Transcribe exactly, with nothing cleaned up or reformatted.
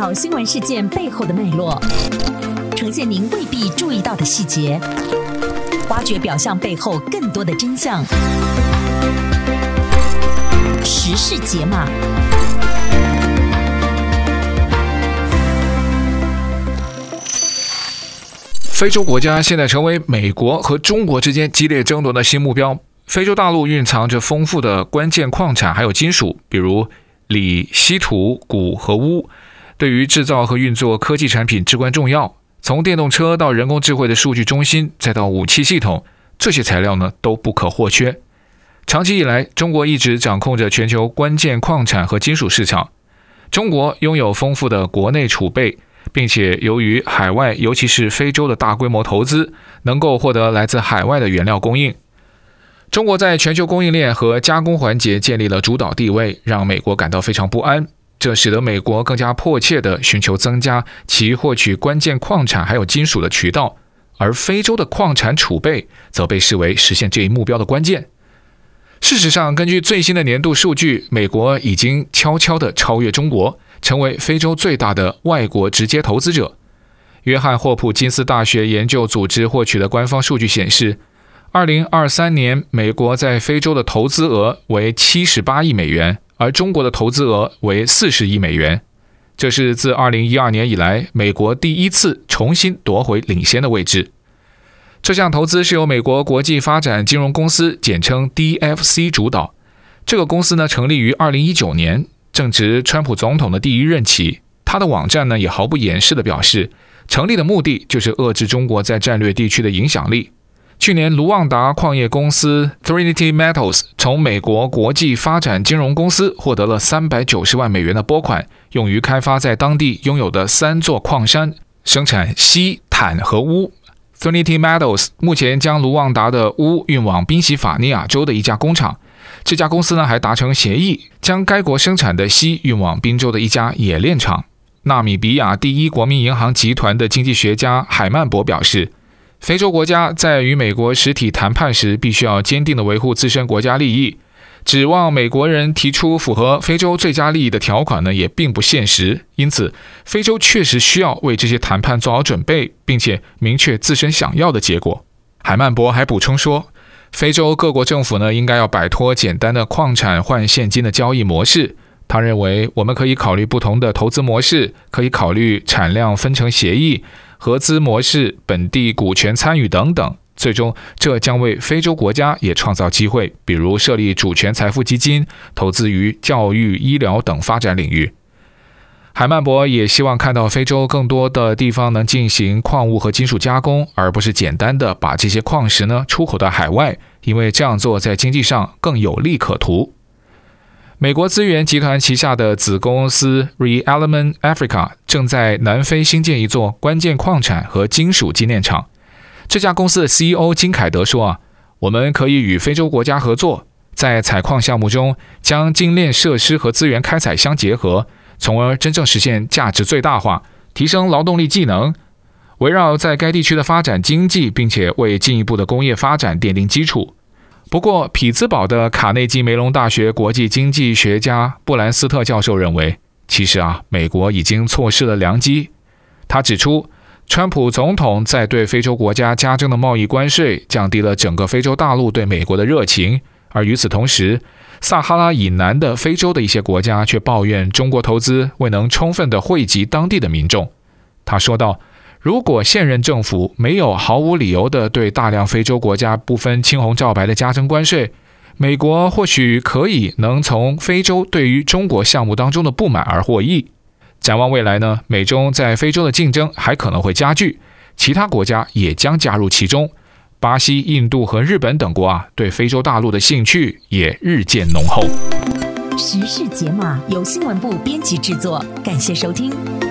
讨新闻事件背后的脉络，呈现您未必注意到的细节，挖掘表象背后更多的真相。时事解码。 非洲国家现在成为美国和中国之间激烈争夺的新目标。非洲大陆蕴藏着丰富的关键矿产还有金属，比如锂、稀土、钴和钨，对于制造和运作科技产品至关重要。从电动车到人工智慧的数据中心，再到武器系统，这些材料呢都不可或缺。长期以来，中国一直掌控着全球关键矿产和金属市场。中国拥有丰富的国内储备，并且由于海外尤其是非洲的大规模投资，能够获得来自海外的原料供应。中国在全球供应链和加工环节建立了主导地位，让美国感到非常不安。这使得美国更加迫切地寻求增加其获取关键矿产还有金属的渠道，而非洲的矿产储备则被视为实现这一目标的关键。事实上，根据最新的年度数据，美国已经悄悄地超越中国，成为非洲最大的外国直接投资者。约翰霍普金斯大学研究组织获取的官方数据显示，二零二三年美国在非洲的投资额为七十八亿美元，而中国的投资额为四十亿美元。这是自二零一二年以来美国第一次重新夺回领先的位置。这项投资是由美国国际发展金融公司简称 D F C 主导。这个公司呢成立于二零一九年，正值川普总统的第一任期。他的网站呢也毫不掩饰地表示，成立的目的就是遏制中国在战略地区的影响力。去年，卢旺达矿业公司 Trinity Metals 从美国国际发展金融公司获得了三百九十万美元的拨款，用于开发在当地拥有的三座矿山，生产锡、钽和钨。Trinity Metals 目前将卢旺达的钨运往宾夕法尼亚州的一家工厂。这家公司呢还达成协议，将该国生产的锡运往宾州的一家冶炼厂。纳米比亚第一国民银行集团的经济学家海曼博表示，非洲国家在与美国实体谈判时，必须要坚定地维护自身国家利益。指望美国人提出符合非洲最佳利益的条款呢，也并不现实。因此，非洲确实需要为这些谈判做好准备，并且明确自身想要的结果。海曼博还补充说，非洲各国政府呢，应该要摆脱简单的矿产换现金的交易模式。他认为，我们可以考虑不同的投资模式，可以考虑产量分成协议、合资模式、本地股权参与等等。最终，这将为非洲国家也创造机会，比如设立主权财富基金，投资于教育、医疗等发展领域。海曼博也希望看到非洲更多的地方能进行矿物和金属加工，而不是简单的把这些矿石呢出口到海外，因为这样做在经济上更有利可图。美国资源集团旗下的子公司 ReElement Africa 正在南非新建一座关键矿产和金属精炼厂。这家公司的 C E O 金凯德说啊，我们可以与非洲国家合作，在采矿项目中将精炼设施和资源开采相结合，从而真正实现价值最大化，提升劳动力技能，围绕在该地区的发展经济，并且为进一步的工业发展奠定基础。不过，匹兹堡的卡内基梅隆大学国际经济学家布兰斯特教授认为，其实啊，美国已经错失了良机。他指出，川普总统在对非洲国家加征的贸易关税，降低了整个非洲大陆对美国的热情，而与此同时，撒哈拉以南的非洲的一些国家却抱怨中国投资未能充分地惠及当地的民众。他说道，如果现任政府没有毫无理由地对大量非洲国家不分青红皂白地加征关税，美国或许可以能从非洲对于中国项目当中的不满而获益。展望未来呢，美中在非洲的竞争还可能会加剧，其他国家也将加入其中。巴西、印度和日本等国啊，对非洲大陆的兴趣也日渐浓厚。 时事解码由新闻部编辑制作，感谢收听。